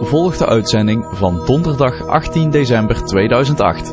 volgt de uitzending van donderdag 18 december 2008.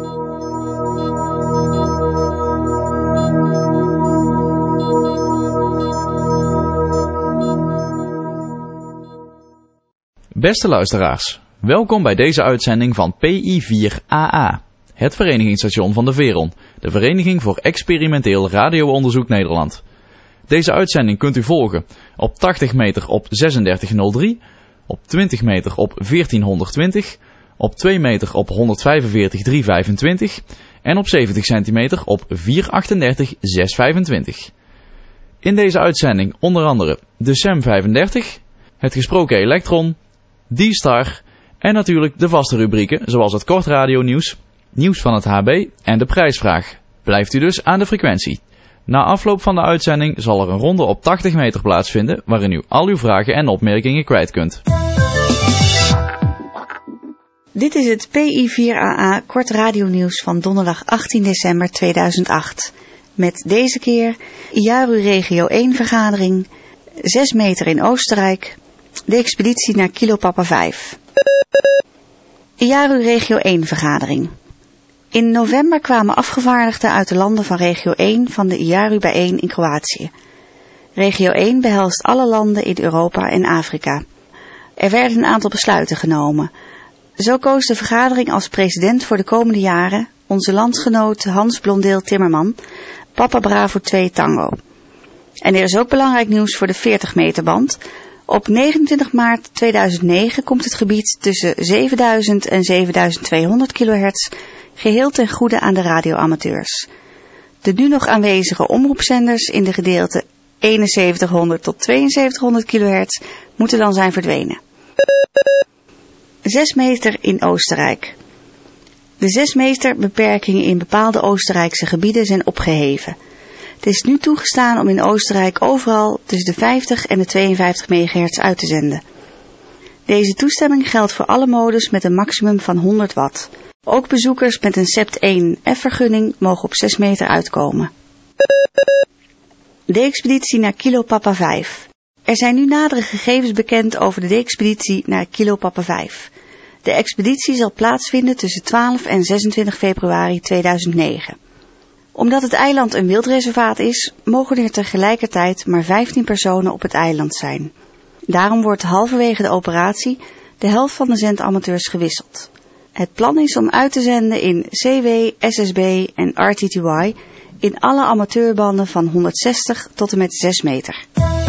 Beste luisteraars, welkom bij deze uitzending van PI4AA, het verenigingsstation van de Veron, de Vereniging voor Experimenteel Radioonderzoek Nederland. Deze uitzending kunt u volgen op 80 meter op 3603, op 20 meter op 1420, op 2 meter op 145.325 en op 70 centimeter op 438.625. In deze uitzending onder andere de SEM 35, het gesproken elektron, D-Star en natuurlijk de vaste rubrieken zoals het kort radionieuws, nieuws van het HB en de prijsvraag. Blijft u dus aan de frequentie. Na afloop van de uitzending zal er een ronde op 80 meter plaatsvinden waarin u al uw vragen en opmerkingen kwijt kunt. Dit is het PI4AA kort radionieuws van donderdag 18 december 2008. Met deze keer IARU Regio 1 vergadering, 6 meter in Oostenrijk, de expeditie naar Kilo Papa 5. IARU Regio 1 vergadering. In november kwamen afgevaardigden uit de landen van Regio 1 van de IARU bijeen in Kroatië. Regio 1 behelst alle landen in Europa en Afrika. Er werden een aantal besluiten genomen. Zo koos de vergadering als president voor de komende jaren onze landgenoot Hans Blondeel Timmerman, Papa Bravo 2 Tango. En er is ook belangrijk nieuws voor de 40 meter band. Op 29 maart 2009 komt het gebied tussen 7000 en 7200 kHz geheel ten goede aan de radioamateurs. De nu nog aanwezige omroepzenders in de gedeelte 7100 tot 7200 kHz moeten dan zijn verdwenen. 6 meter in Oostenrijk. De 6 meter beperkingen in bepaalde Oostenrijkse gebieden zijn opgeheven. Het is nu toegestaan om in Oostenrijk overal tussen de 50 en de 52 MHz uit te zenden. Deze toestemming geldt voor alle modes met een maximum van 100 watt. Ook bezoekers met een SEPT 1F-vergunning mogen op 6 meter uitkomen. D-expeditie naar Kilo Papa 5. Er zijn nu nadere gegevens bekend over de D-expeditie naar Kilo Papa 5. De expeditie zal plaatsvinden tussen 12 en 26 februari 2009. Omdat het eiland een wildreservaat is, mogen er tegelijkertijd maar 15 personen op het eiland zijn. Daarom wordt halverwege de operatie de helft van de zendamateurs gewisseld. Het plan is om uit te zenden in CW, SSB en RTTY in alle amateurbanden van 160 tot en met 6 meter.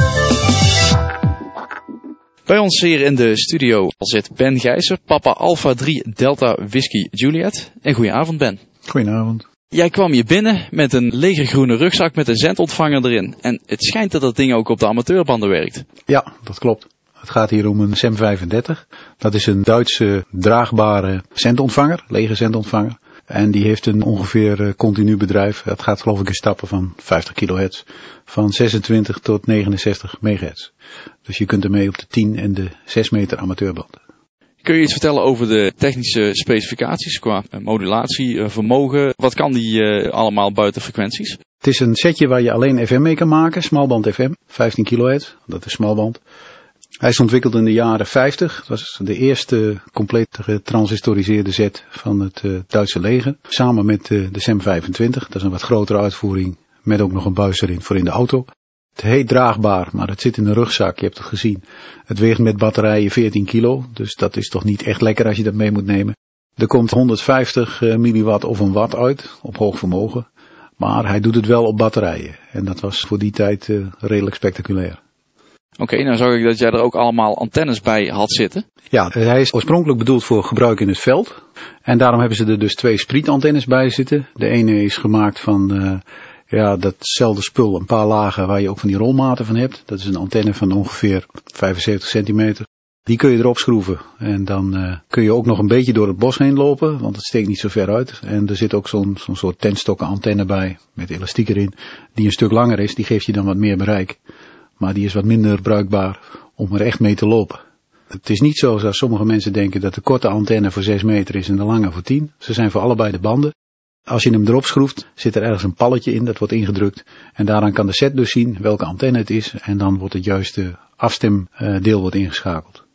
Bij ons hier in de studio zit Ben Gijzer, Papa Alpha 3 Delta Whisky Juliet. En goedenavond Ben. Goedenavond. Jij kwam hier binnen met een legergroene rugzak met een zendontvanger erin. En het schijnt dat dat ding ook op de amateurbanden werkt. Ja, dat klopt. Het gaat hier om een SEM 35. Dat is een Duitse draagbare zendontvanger, legerzendontvanger. En die heeft een ongeveer continu bedrijf. Het gaat geloof ik in stappen van 50 kHz. Van 26 tot 69 MHz. Dus je kunt ermee op de 10 en de 6 meter amateurband. Kun je iets vertellen over de technische specificaties qua modulatie, vermogen? Wat kan die allemaal buiten frequenties? Het is een setje waar je alleen FM mee kan maken. Smalband FM, 15 kHz. Dat is smalband. Hij is ontwikkeld in de jaren 50. Dat was de eerste compleet getransistoriseerde zet van het Duitse leger. Samen met de SEM 25. Dat is een wat grotere uitvoering met ook nog een buis erin voor in de auto. Het heet draagbaar, maar het zit in een rugzak. Je hebt het gezien. Het weegt met batterijen 14 kilo. Dus dat is toch niet echt lekker als je dat mee moet nemen. Er komt 150 milliwatt of een watt uit op hoog vermogen. Maar hij doet het wel op batterijen. En dat was voor die tijd redelijk spectaculair. Oké, nou zag ik dat jij er ook allemaal antennes bij had zitten. Ja, hij is oorspronkelijk bedoeld voor gebruik in het veld. En daarom hebben ze er dus 2 sprietantennes bij zitten. De ene is gemaakt van datzelfde spul, een paar lagen waar je ook van die rolmaten van hebt. Dat is een antenne van ongeveer 75 centimeter. Die kun je erop schroeven. En dan kun je ook nog een beetje door het bos heen lopen, want het steekt niet zo ver uit. En er zit ook zo'n soort tentstokken antenne bij, met elastiek erin, die een stuk langer is. Die geeft je dan wat meer bereik. Maar die is wat minder bruikbaar om er echt mee te lopen. Het is niet zo zoals sommige mensen denken dat de korte antenne voor 6 meter is en de lange voor 10. Ze zijn voor allebei de banden. Als je hem erop schroeft, zit er ergens een palletje in, dat wordt ingedrukt. En daaraan kan de set dus zien welke antenne het is. En dan wordt het juiste afstemdeel wordt ingeschakeld.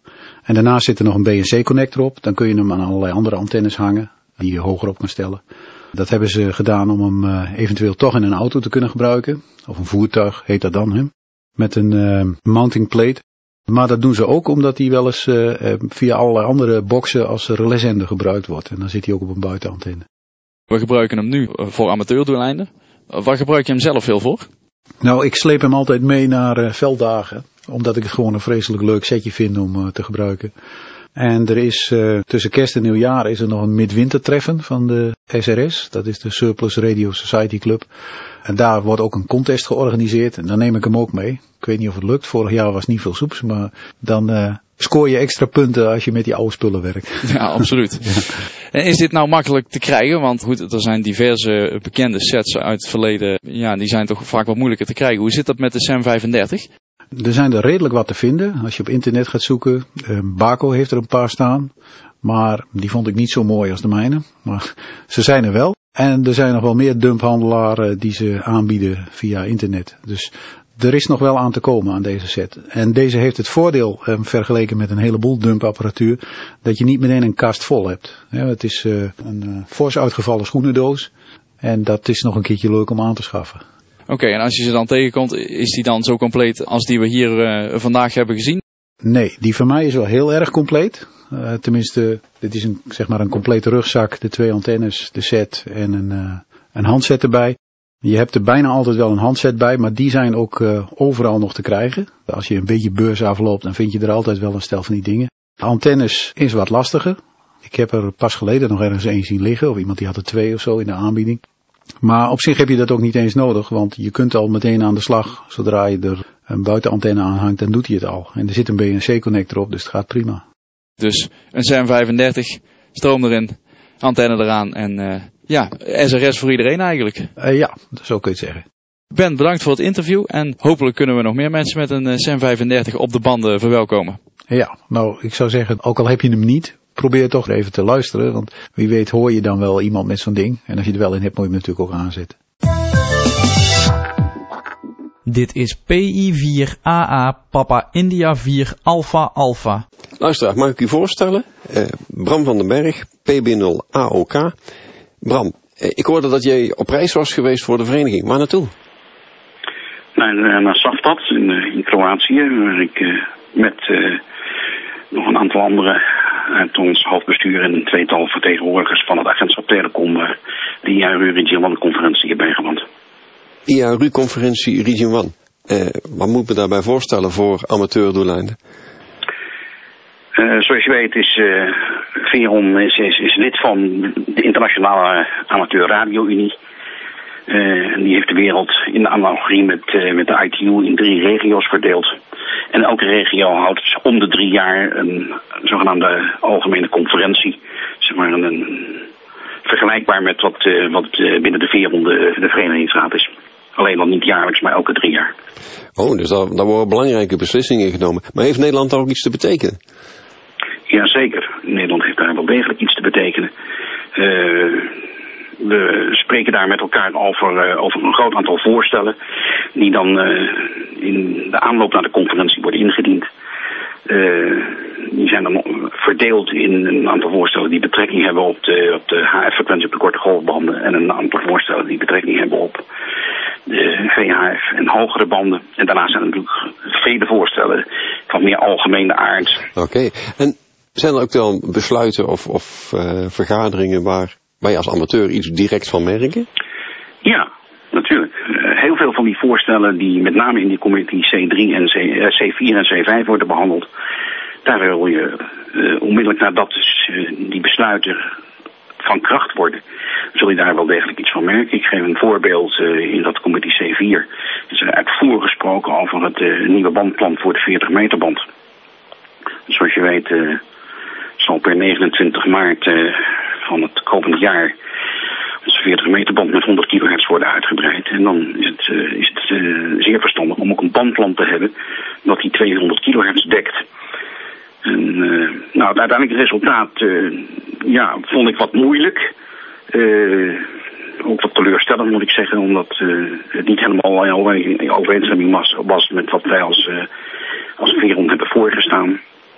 En daarnaast zit er nog een BNC-connector op. Dan kun je hem aan allerlei andere antennes hangen die je hoger op kan stellen. Dat hebben ze gedaan om hem eventueel toch in een auto te kunnen gebruiken. Of een voertuig heet dat dan. Hè? Met een mounting plate. Maar dat doen ze ook omdat hij wel eens via allerlei andere boxen als relaiszender gebruikt wordt. En dan zit hij ook op een buitenantenne. We gebruiken hem nu voor amateurdoeleinden. Waar gebruik je hem zelf veel voor? Nou, ik sleep hem altijd mee naar velddagen. Omdat ik het gewoon een vreselijk leuk setje vind om te gebruiken. En er is tussen kerst en nieuwjaar is er nog een midwintertreffen van de SRS. Dat is de Surplus Radio Society Club. En daar wordt ook een contest georganiseerd. En dan neem ik hem ook mee. Ik weet niet of het lukt. Vorig jaar was niet veel soeps. Maar dan scoor je extra punten als je met die oude spullen werkt. Ja, absoluut. Ja. En is dit nou makkelijk te krijgen? Want goed, er zijn diverse bekende sets uit het verleden. Ja, die zijn toch vaak wat moeilijker te krijgen. Hoe zit dat met de SAM 35? Er zijn er redelijk wat te vinden. Als je op internet gaat zoeken. Baco heeft er een paar staan. Maar die vond ik niet zo mooi als de mijne. Maar ze zijn er wel. En er zijn nog wel meer dumphandelaren die ze aanbieden via internet. Dus er is nog wel aan te komen aan deze set. En deze heeft het voordeel, vergeleken met een heleboel dumpapparatuur, dat je niet meteen een kast vol hebt. Ja, het is een fors uitgevallen schoenendoos. En dat is nog een keertje leuk om aan te schaffen. Oké, en als je ze dan tegenkomt, is die dan zo compleet als die we hier vandaag hebben gezien? Nee, die van mij is wel heel erg compleet. Tenminste, dit is een complete rugzak, de 2 antennes, de set en een handset erbij. Je hebt er bijna altijd wel een handset bij, maar die zijn ook overal nog te krijgen. Als je een beetje beurs afloopt, dan vind je er altijd wel een stel van die dingen. De antennes is wat lastiger. Ik heb er pas geleden nog ergens 1 zien liggen, of iemand die had er 2 of zo in de aanbieding. Maar op zich heb je dat ook niet eens nodig, want je kunt al meteen aan de slag. Zodra je er een buitenantenne aan hangt, dan doet hij het al. En er zit een BNC-connector op, dus het gaat prima. Dus een SAM 35, stroom erin, antenne eraan en SRS voor iedereen eigenlijk. Ja, zo kun je het zeggen. Ben, bedankt voor het interview en hopelijk kunnen we nog meer mensen met een SAM 35 op de banden verwelkomen. Ja, nou ik zou zeggen, ook al heb je hem niet, probeer toch even te luisteren, want wie weet hoor je dan wel iemand met zo'n ding. En als je er wel in hebt, moet je hem natuurlijk ook aanzetten. Dit is PI4AA Papa India 4 Alpha Alpha. Luisteraar, mag ik u voorstellen? Bram van den Berg, PB0 AOK. Bram, ik hoorde dat jij op reis was geweest voor de vereniging. Waar naartoe? Naar Savtat in Kroatië, waar ik met nog een aantal anderen uit ons hoofdbestuur en een 2-tal vertegenwoordigers van het agentschap Telecom de IARU Region 1 conferentie heb bijgewoond. IARU conferentie Region 1. Wat moet ik me daarbij voorstellen voor amateurdoeleinden? Zoals je weet is VERON is lid van de Internationale Amateur Radio Unie. Die heeft de wereld in de analogie met de ITU in 3 regio's verdeeld. En elke regio houdt om de 3 jaar een zogenaamde algemene conferentie. Zeg maar vergelijkbaar met wat binnen de VERON de verenigingsraad is. Alleen dan niet jaarlijks, maar elke 3 jaar. Oh, dus daar worden belangrijke beslissingen genomen. Maar heeft Nederland daar ook iets te betekenen? Jazeker. Nederland heeft daar wel degelijk iets te betekenen. We spreken daar met elkaar over een groot aantal voorstellen die dan in de aanloop naar de conferentie worden ingediend. Die zijn dan verdeeld in een aantal voorstellen die betrekking hebben op de HF-frequentie op de korte golfbanden en een aantal voorstellen die betrekking hebben op de VHF en hogere banden. En daarnaast zijn er natuurlijk vele voorstellen van meer algemene aard. Oké. En zijn er ook wel besluiten of vergaderingen waar je als amateur iets direct van merken? Ja, natuurlijk. Heel veel van die voorstellen die met name in die committee C3 en C4 en C5 worden behandeld, daar wil je onmiddellijk nadat die besluiten van kracht worden, zul je daar wel degelijk iets van merken. Ik geef een voorbeeld. In dat committee C4 is er uitvoerig gesproken over het nieuwe bandplan voor de 40 meter band. Zoals je weet zal per 29 maart van het komende jaar onze 40 meter band met 100 kilohertz worden uitgebreid. En dan is het zeer verstandig om ook een bandplan te hebben dat die 200 kilohertz dekt. En het uiteindelijke resultaat vond ik wat moeilijk. Ook wat teleurstellend moet ik zeggen, omdat het niet helemaal in overeenstemming was met wat wij als VERON hebben voorgestaan.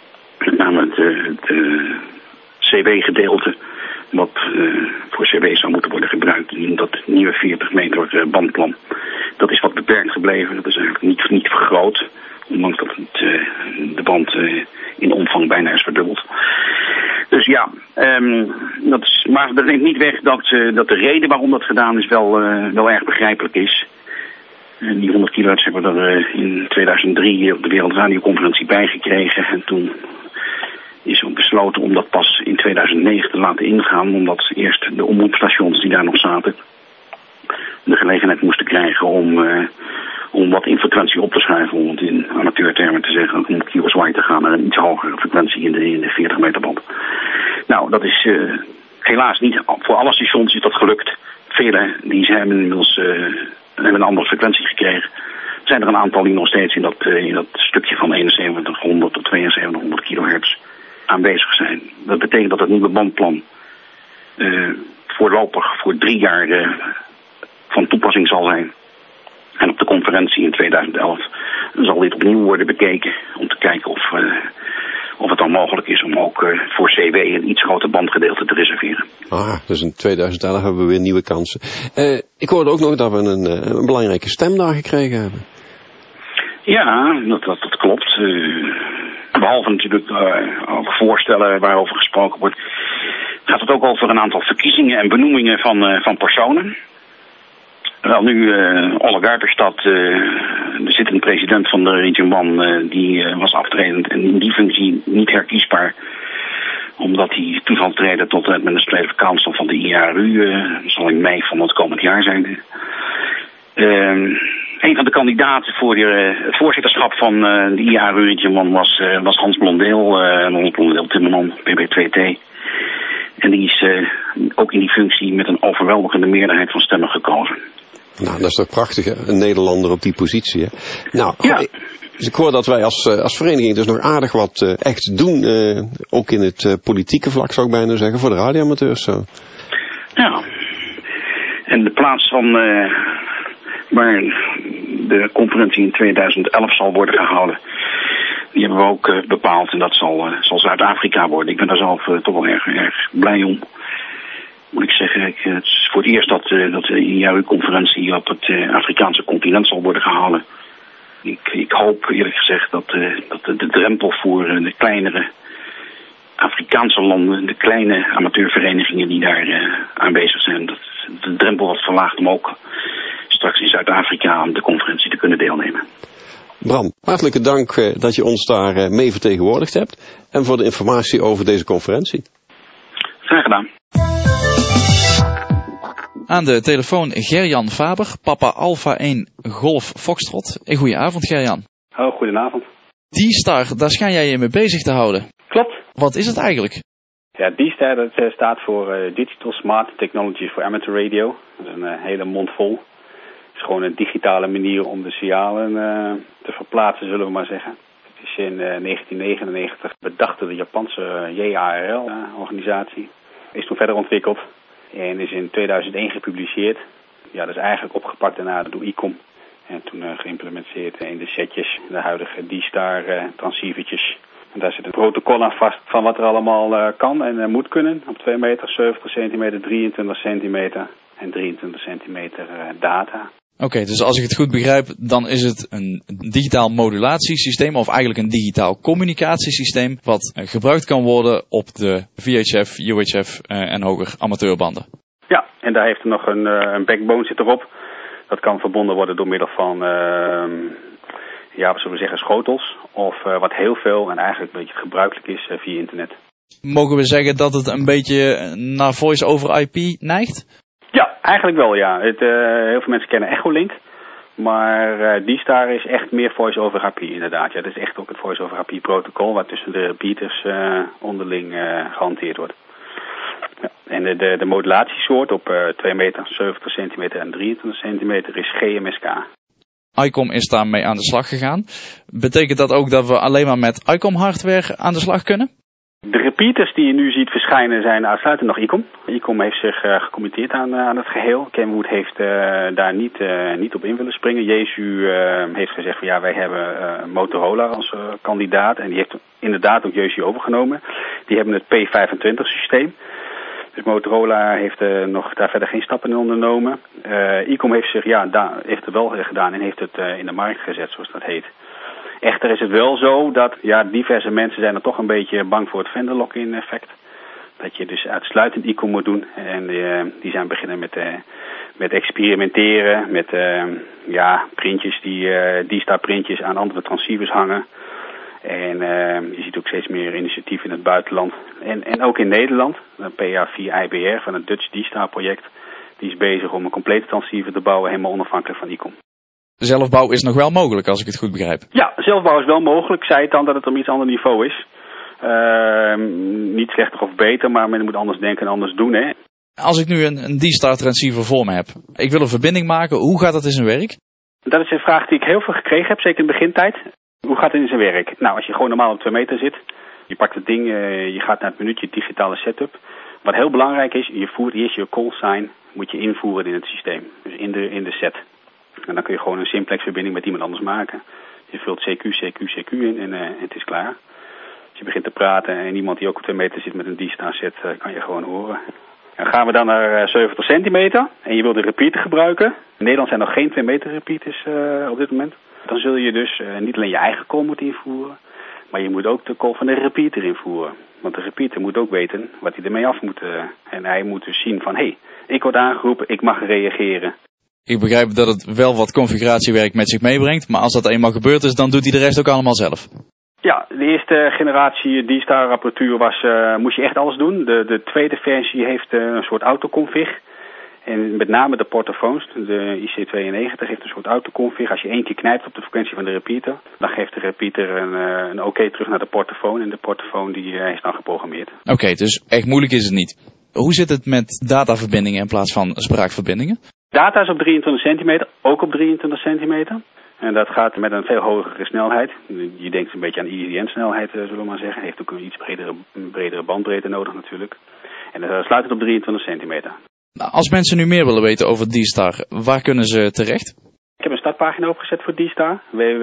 met name het CW-gedeelte, wat voor CW zou moeten worden gebruikt in dat nieuwe 40 meter bandplan. Dat is wat beperkt gebleven, dat is eigenlijk niet vergroot, ondanks dat de band in omvang bijna is verdubbeld. Dus ja, maar dat neemt niet weg dat de reden waarom dat gedaan is wel erg begrijpelijk is. Die 100 kilohertz hebben we er in 2003 op de Wereldradioconferentie bijgekregen. En toen is ook besloten om dat pas in 2009 te laten ingaan. Omdat eerst de omroepstations die daar nog zaten de gelegenheid moesten krijgen om wat in frequentie op te schuiven. Om het in amateurtermen te zeggen, om QSY te gaan naar een iets hogere frequentie in de 40 meter band. Nou, dat is helaas niet voor alle stations is dat gelukt. Vele die hebben inmiddels een andere frequentie gekregen. Er zijn er een aantal die nog steeds in dat stukje van 7100 tot 7200 kilohertz aanwezig zijn. Dat betekent dat het nieuwe bandplan voorlopig voor 3 jaar van toepassing zal zijn. En op de conferentie in 2011 zal dit opnieuw worden bekeken om te kijken of het dan mogelijk is om ook voor CW een iets groter bandgedeelte te reserveren. Dus in 2011 hebben we weer nieuwe kansen. Ik hoorde ook nog dat we een belangrijke stem daar gekregen hebben. Ja, dat klopt. Behalve natuurlijk over voorstellen waarover gesproken wordt, gaat het ook over een aantal verkiezingen en benoemingen van personen. Wel nu, Olle Garterstad, de zittende president van de Region 1, die was aftredend en in die functie niet herkiesbaar. Omdat hij toe zal treden tot de Administrative Council van de IARU, zal in mei van het komend jaar zijn. Een van de kandidaten voor het voorzitterschap van de IARU Region 1 was Hans Blondeel, Hans Blondeel Timmerman, PB2T. En die is ook in die functie met een overweldigende meerderheid van stemmen gekozen. Nou, dat is toch prachtig, hè? Een Nederlander op die positie, hè? Nou, ja. Ik hoor dat wij als vereniging dus nog aardig wat echt doen. Ook in het politieke vlak, zou ik bijna zeggen, voor de radioamateurs. Zo. Ja. En de plaats van waar de conferentie in 2011 zal worden gehouden, die hebben we ook bepaald. En dat zal Zuid-Afrika worden. Ik ben daar zelf toch wel erg blij om. Moet ik zeggen, het is voor het eerst dat de IAU-conferentie op het Afrikaanse continent zal worden gehouden. Ik hoop eerlijk gezegd dat de drempel voor de kleinere Afrikaanse landen, de kleine amateurverenigingen die daar aanwezig zijn, dat de drempel wordt verlaagd om ook straks in Zuid-Afrika aan de conferentie te kunnen deelnemen. Bram, hartelijke dank dat je ons daar mee vertegenwoordigd hebt en voor de informatie over deze conferentie. Graag gedaan. Aan de telefoon Gerjan Faber, papa Alpha 1 Golf Foxtrot. Goedenavond Gerjan. Oh, goedenavond. D-Star, daar schijn jij je mee bezig te houden. Klopt. Wat is het eigenlijk? Ja, D-Star dat staat voor Digital Smart Technology for Amateur Radio. Dat is een hele mond vol. Het is gewoon een digitale manier om de signalen te verplaatsen, zullen we maar zeggen. Het is in 1999 bedacht door de Japanse JARL-organisatie. Is toen verder ontwikkeld. En is in 2001 gepubliceerd. Ja, dat is eigenlijk opgepakt daarna door ICOM. En toen geïmplementeerd in de setjes, de huidige D-Star transceivertjes. En daar zit een protocol aan vast van wat er allemaal kan en moet kunnen. Op 2 meter, 70 centimeter, 23 centimeter en 23 centimeter data. Oké, dus als ik het goed begrijp, dan is het een digitaal modulatiesysteem of eigenlijk een digitaal communicatiesysteem wat gebruikt kan worden op de VHF, UHF en hoger amateurbanden. Ja, en daar heeft er nog een backbone zit erop. Dat kan verbonden worden door middel van, wat zullen we zeggen, schotels. Of wat heel veel en eigenlijk een beetje gebruikelijk is via internet. Mogen we zeggen dat het een beetje naar voice over IP neigt? Ja, eigenlijk wel, ja. Heel veel mensen kennen Echolink. Maar D-Star is echt meer voice over IP inderdaad. Ja, dat is echt ook het voice over IP protocol waar tussen de repeaters onderling gehanteerd wordt. Ja, en de modulatiesoort op 2 meter, 70 centimeter en 23 centimeter is GMSK. ICOM is daarmee aan de slag gegaan. Betekent dat ook dat we alleen maar met ICOM hardware aan de slag kunnen? De repeaters die je nu ziet verschijnen zijn uitsluitend nog ICOM. ICOM heeft zich gecommitteerd aan het geheel. Kenwood heeft daar niet op in willen springen. Jesu heeft gezegd van ja, wij hebben Motorola als kandidaat. En die heeft inderdaad ook Jesu overgenomen. Die hebben het P25 systeem. Dus Motorola heeft daar verder geen stappen in ondernomen. ICOM heeft heeft het wel gedaan en heeft het in de markt gezet, zoals dat heet. Echter is het wel zo dat diverse mensen zijn er toch een beetje bang voor het vendor lock-in effect. Dat je dus uitsluitend ICOM moet doen. En die zijn beginnen met experimenteren, met printjes D-Star printjes aan andere transceivers hangen. En je ziet ook steeds meer initiatieven in het buitenland. En ook in Nederland, de PA4IBR van het Dutch D-Star project, die is bezig om een complete transceiver te bouwen, helemaal onafhankelijk van ICOM. Zelfbouw is nog wel mogelijk, als ik het goed begrijp. Ja, zelfbouw is wel mogelijk. Ik zei het dan dat het op iets ander niveau is. Niet slechter of beter, maar men moet anders denken en anders doen. Hè. Als ik nu een D-Star transceiver voor me heb, ik wil een verbinding maken, hoe gaat dat in zijn werk? Dat is een vraag die ik heel veel gekregen heb, zeker in de begintijd. Hoe gaat het in zijn werk? Nou, als je gewoon normaal op 2 meter zit, je pakt het ding, je gaat naar het menu, je digitale setup. Wat heel belangrijk is, je voert eerst je call sign, moet je invoeren in het systeem. Dus in de set. En dan kun je gewoon een simplex verbinding met iemand anders maken. Je vult CQ in en het is klaar. Als je begint te praten en iemand die ook op 2 meter zit met een D-Star set, kan je gewoon horen. En gaan we dan naar 70 centimeter en je wilt de repeater gebruiken. In Nederland zijn nog geen 2 meter repeaters op dit moment. Dan zul je dus niet alleen je eigen call moeten invoeren, maar je moet ook de call van de repeater invoeren. Want de repeater moet ook weten wat hij ermee af moet. En hij moet dus zien van, hé, ik word aangeroepen, ik mag reageren. Ik begrijp dat het wel wat configuratiewerk met zich meebrengt, maar als dat eenmaal gebeurd is, dan doet hij de rest ook allemaal zelf. Ja, de eerste generatie D-Star apparatuur moest je echt alles doen. De tweede versie heeft een soort autoconfig. En met name de portofoons, de IC92 heeft een soort autoconfig. Als je 1 keer knijpt op de frequentie van de repeater, dan geeft de repeater een oké terug naar de portofoon. En de portofoon die is dan geprogrammeerd. Oké, dus echt moeilijk is het niet. Hoe zit het met dataverbindingen in plaats van spraakverbindingen? Data is op 23 centimeter, ook op 23 centimeter. En dat gaat met een veel hogere snelheid. Je denkt een beetje aan ISDN-snelheid, zullen we maar zeggen. Heeft ook een iets bredere bandbreedte nodig natuurlijk. En dat sluit het op 23 centimeter. Als mensen nu meer willen weten over D-Star, waar kunnen ze terecht? Ik heb een startpagina opgezet voor D-Star,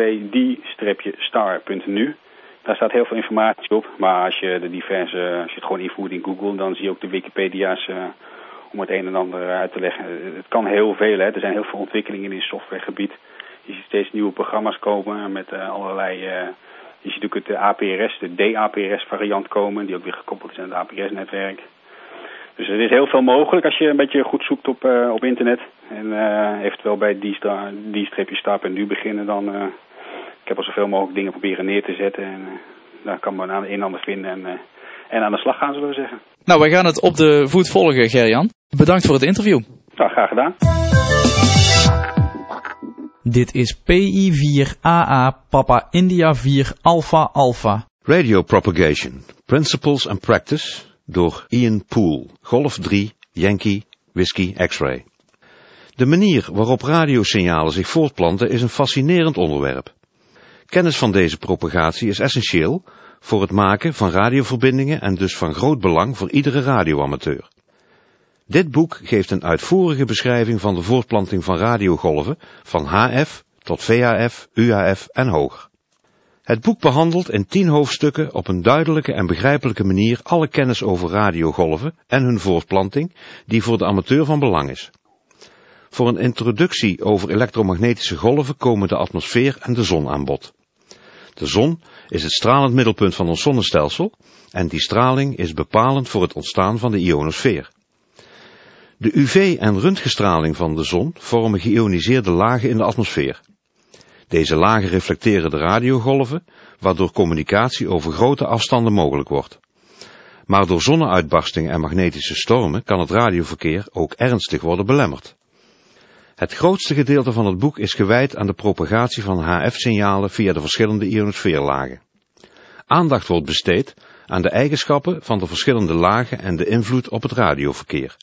www.d-star.nu. Daar staat heel veel informatie op, maar als je het gewoon invoert in Google, dan zie je ook de Wikipedia's om het een en ander uit te leggen. Het kan heel veel, hè. Er zijn heel veel ontwikkelingen in het softwaregebied. Je ziet steeds nieuwe programma's komen met allerlei... je ziet ook het APRS, de DAPRS variant komen, die ook weer gekoppeld is aan het APRS-netwerk. Dus er is heel veel mogelijk als je een beetje goed zoekt op internet. En eventueel bij D-Star.nu beginnen dan... ik heb al zoveel mogelijk dingen proberen neer te zetten. En daar kan men aan een en ander vinden en aan de slag gaan, zullen we zeggen. Nou, wij gaan het op de voet volgen, Gerjan. Bedankt voor het interview. Nou, graag gedaan. Dit is PI4AA Papa India 4 Alpha Alpha. Radio Propagation, Principles and Practice, door Ian Poole, Golf 3, Yankee, Whiskey, X-Ray. De manier waarop radiosignalen zich voortplanten is een fascinerend onderwerp. Kennis van deze propagatie is essentieel voor het maken van radioverbindingen en dus van groot belang voor iedere radioamateur. Dit boek geeft een uitvoerige beschrijving van de voortplanting van radiogolven van HF tot VHF, UHF en hoger. Het boek behandelt in 10 hoofdstukken op een duidelijke en begrijpelijke manier alle kennis over radiogolven en hun voortplanting die voor de amateur van belang is. Voor een introductie over elektromagnetische golven komen de atmosfeer en de zon aan bod. De zon is het stralend middelpunt van ons zonnestelsel en die straling is bepalend voor het ontstaan van de ionosfeer. De UV- en röntgenstraling van de zon vormen geïoniseerde lagen in de atmosfeer. Deze lagen reflecteren de radiogolven, waardoor communicatie over grote afstanden mogelijk wordt. Maar door zonneuitbarstingen en magnetische stormen kan het radioverkeer ook ernstig worden belemmerd. Het grootste gedeelte van het boek is gewijd aan de propagatie van HF-signalen via de verschillende ionosfeerlagen. Aandacht wordt besteed aan de eigenschappen van de verschillende lagen en de invloed op het radioverkeer.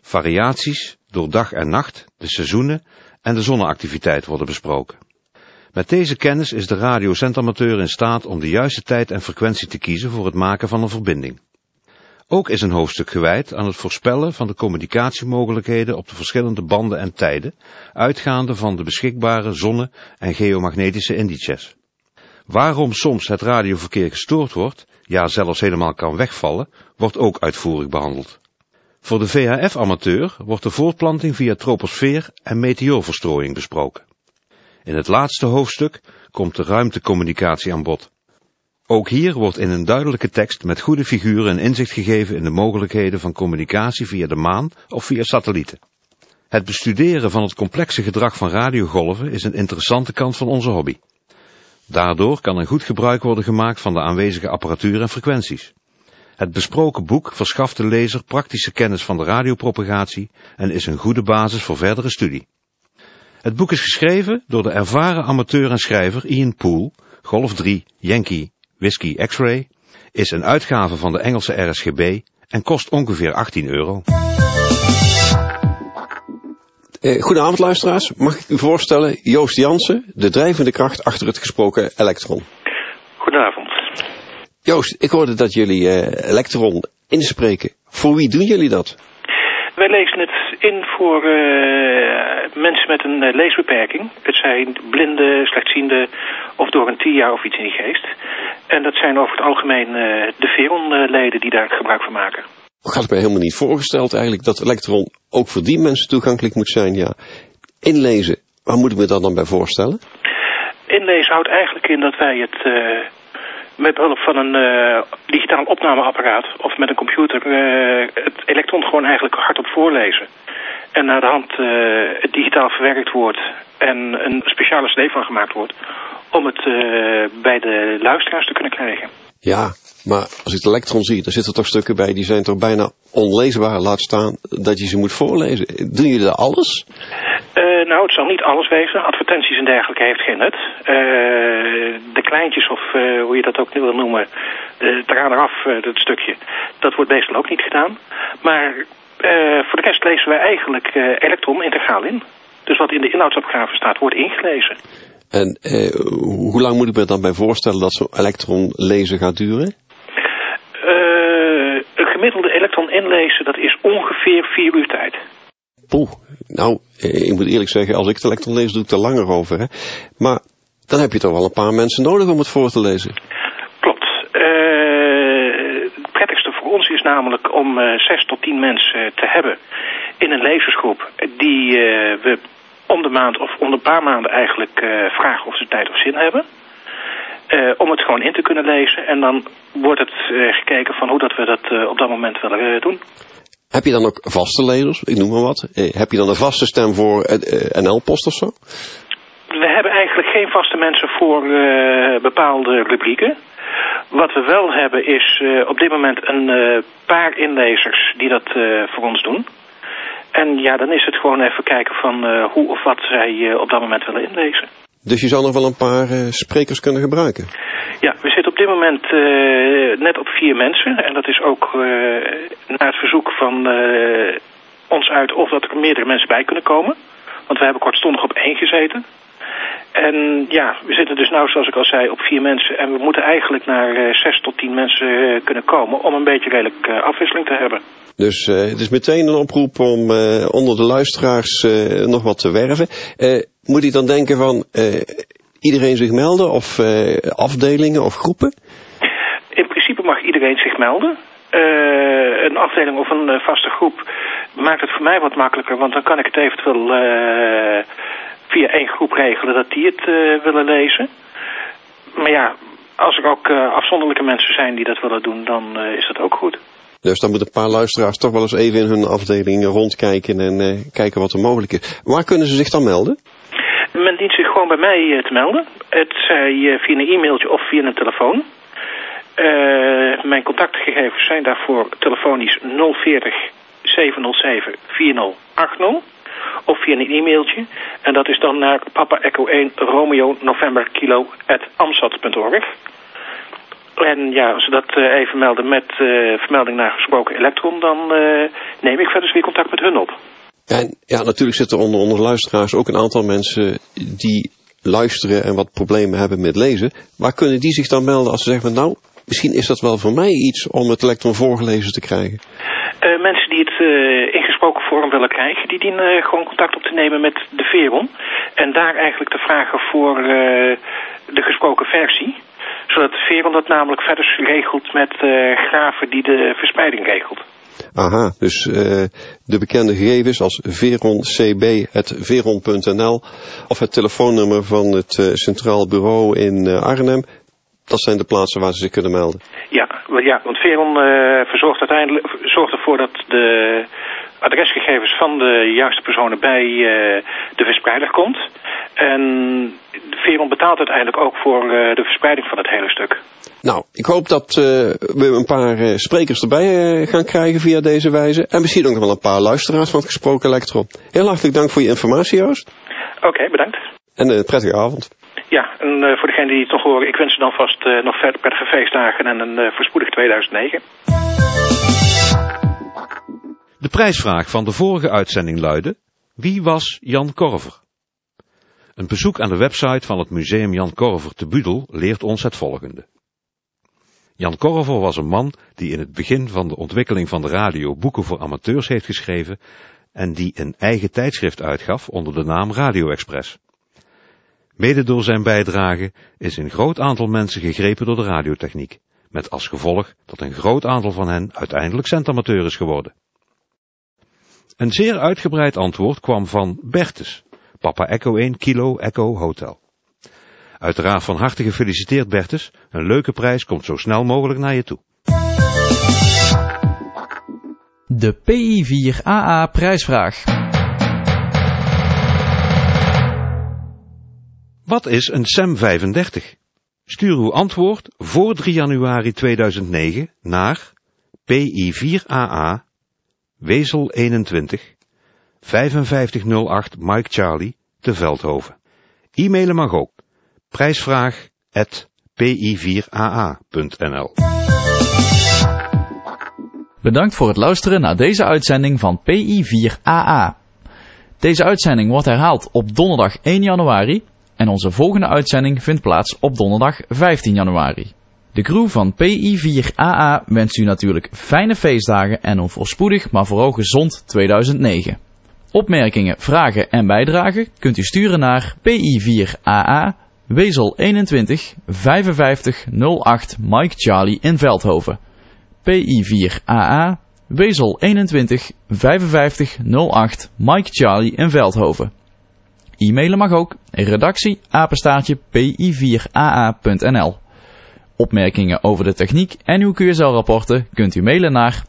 Variaties door dag en nacht, de seizoenen en de zonneactiviteit worden besproken. Met deze kennis is de radiozendamateur in staat om de juiste tijd en frequentie te kiezen voor het maken van een verbinding. Ook is een hoofdstuk gewijd aan het voorspellen van de communicatiemogelijkheden op de verschillende banden en tijden, uitgaande van de beschikbare zonne- en geomagnetische indices. Waarom soms het radioverkeer gestoord wordt, ja zelfs helemaal kan wegvallen, wordt ook uitvoerig behandeld. Voor de VHF-amateur wordt de voortplanting via troposfeer en meteoorverstrooiing besproken. In het laatste hoofdstuk komt de ruimtecommunicatie aan bod. Ook hier wordt in een duidelijke tekst met goede figuren een inzicht gegeven in de mogelijkheden van communicatie via de maan of via satellieten. Het bestuderen van het complexe gedrag van radiogolven is een interessante kant van onze hobby. Daardoor kan een goed gebruik worden gemaakt van de aanwezige apparatuur en frequenties. Het besproken boek verschaft de lezer praktische kennis van de radiopropagatie en is een goede basis voor verdere studie. Het boek is geschreven door de ervaren amateur en schrijver Ian Poole, Golf 3, Yankee, Whiskey X-Ray, is een uitgave van de Engelse RSGB en kost ongeveer €18. Goedenavond luisteraars, mag ik u voorstellen Joost Jansen, de drijvende kracht achter het gesproken elektron. Goedenavond. Joost, ik hoorde dat jullie elektron inspreken. Voor wie doen jullie dat? Wij lezen het in voor mensen met een leesbeperking. Het zijn blinden, slechtzienden of door een TIA of iets in die geest. En dat zijn over het algemeen de Veron-leden die daar gebruik van maken. Ik had me helemaal niet voorgesteld eigenlijk dat elektron ook voor die mensen toegankelijk moet zijn. Ja. Inlezen, waar moet ik me dat dan bij voorstellen? Inlezen houdt eigenlijk in dat wij het met behulp van een digitaal opnameapparaat of met een computer het elektron gewoon eigenlijk hardop voorlezen. En naar de hand het digitaal verwerkt wordt en een speciale CD van gemaakt wordt om het bij de luisteraars te kunnen krijgen. Ja, maar als ik het elektron zie, dan zitten er toch stukken bij die zijn toch bijna onleesbaar. Laat staan dat je ze moet voorlezen. Doen jullie dat alles? Nou, het zal niet alles wezen. Advertenties en dergelijke heeft geen nut. De kleintjes, of hoe je dat ook wil noemen, eraan eraf, dat stukje, dat wordt meestal ook niet gedaan. Maar voor de rest lezen wij eigenlijk elektron integraal in. Dus wat in de inhoudsopgave staat, wordt ingelezen. En hoe lang moet ik me dan bij voorstellen dat zo'n elektron lezen gaat duren? Een gemiddelde elektron inlezen, dat is ongeveer 4 uur tijd. Poeh, nou, ik moet eerlijk zeggen, als ik het elektron lees, doe ik er langer over. Hè? Maar dan heb je toch wel een paar mensen nodig om het voor te lezen. Klopt. Het prettigste voor ons is namelijk om 6 tot 10 mensen te hebben in een lezersgroep die we om de maand of om een paar maanden eigenlijk vragen of ze tijd of zin hebben. Om het gewoon in te kunnen lezen. En dan wordt het gekeken van hoe dat we dat op dat moment willen doen. Heb je dan ook vaste lezers? Ik noem maar wat. Heb je dan een vaste stem voor NL-post of zo? We hebben eigenlijk geen vaste mensen voor bepaalde rubrieken. Wat we wel hebben is op dit moment een paar inlezers die dat voor ons doen. En ja, dan is het gewoon even kijken van hoe of wat zij op dat moment willen inlezen. Dus je zou nog wel een paar sprekers kunnen gebruiken? Ja, we zitten op dit moment net op 4 mensen. En dat is ook naar het verzoek van ons uit of dat er meerdere mensen bij kunnen komen. Want we hebben kortstondig op 1 gezeten. En ja, we zitten dus nou, zoals ik al zei, op 4 mensen. En we moeten eigenlijk naar 6 tot 10 mensen kunnen komen om een beetje redelijk afwisseling te hebben. Dus het is meteen een oproep om onder de luisteraars nog wat te werven. Moet ik dan denken van iedereen zich melden of afdelingen of groepen? In principe mag iedereen zich melden. Een afdeling of een vaste groep maakt het voor mij wat makkelijker, want dan kan ik het eventueel via 1 groep regelen dat die het willen lezen. Maar ja, als er ook afzonderlijke mensen zijn die dat willen doen, dan is dat ook goed. Dus dan moeten een paar luisteraars toch wel eens even in hun afdeling rondkijken en kijken wat er mogelijk is. Waar kunnen ze zich dan melden? Men dient zich gewoon bij mij te melden. Het zij via een e-mailtje of via een telefoon. Mijn contactgegevens zijn daarvoor telefonisch 040 707 4080. Of via een e-mailtje. En dat is dan naar Papa Echo 1 Romeo November Kilo @amsat.org. En ja, als ze dat even melden met vermelding naar gesproken elektron, dan neem ik verder weer contact met hun op. En ja, natuurlijk zitten onder luisteraars ook een aantal mensen die luisteren en wat problemen hebben met lezen, waar kunnen die zich dan melden als ze zeggen, nou, misschien is dat wel voor mij iets om het elektron voorgelezen te krijgen? Mensen die het ingesproken vorm willen krijgen, die dienen gewoon contact op te nemen met de Veron. En daar eigenlijk te vragen voor de gesproken versie. Zodat de Veron dat namelijk verder regelt met graven die de verspreiding regelt. Aha, dus de bekende gegevens als veroncb@veron.nl of het telefoonnummer van het Centraal Bureau in Arnhem, dat zijn de plaatsen waar ze zich kunnen melden. Ja, want Veron zorgt ervoor dat de adresgegevens van de juiste personen bij de verspreider komt. En Veron betaalt uiteindelijk ook voor de verspreiding van het hele stuk. Nou, ik hoop dat we een paar sprekers erbij gaan krijgen via deze wijze. En misschien ook nog wel een paar luisteraars van het gesproken elektron. Heel hartelijk dank voor je informatie, Joost. Oké, bedankt. En een prettige avond. Ja, en voor degenen die het nog horen, ik wens u dan vast nog verder prettige feestdagen en een voorspoedig 2009. De prijsvraag van de vorige uitzending luidde: wie was Jan Korver? Een bezoek aan de website van het Museum Jan Korver te Budel leert ons het volgende. Jan Korver was een man die in het begin van de ontwikkeling van de radio boeken voor amateurs heeft geschreven en die een eigen tijdschrift uitgaf onder de naam Radio Express. Mede door zijn bijdrage is een groot aantal mensen gegrepen door de radiotechniek, met als gevolg dat een groot aantal van hen uiteindelijk zendamateur is geworden. Een zeer uitgebreid antwoord kwam van Bertus, Papa Echo 1 Kilo Echo Hotel. Uiteraard van harte gefeliciteerd Bertus, een leuke prijs komt zo snel mogelijk naar je toe. De PI4AA prijsvraag. Wat is een SEM 35? Stuur uw antwoord voor 3 januari 2009 naar PI4AA, Wezel 21, 5508 Mike Charlie, te Veldhoven. E-mailen mag ook. Prijsvraag@pi4aa.nl. Bedankt voor het luisteren naar deze uitzending van PI4AA. Deze uitzending wordt herhaald op donderdag 1 januari en onze volgende uitzending vindt plaats op donderdag 15 januari. De crew van PI4AA wenst u natuurlijk fijne feestdagen en een voorspoedig, maar vooral gezond 2009. Opmerkingen, vragen en bijdragen kunt u sturen naar PI4AA, Wezel 21, 5508 Mike Charlie in Veldhoven. PI4AA, Wezel 21, 5508 Mike Charlie in Veldhoven. E-mailen mag ook, redactie @pi4aa.nl. Opmerkingen over de techniek en uw QSL-rapporten kunt u mailen naar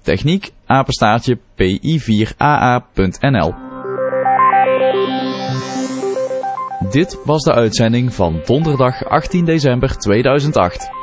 techniek@pi4aa.nl. Dit was de uitzending van donderdag 18 december 2008.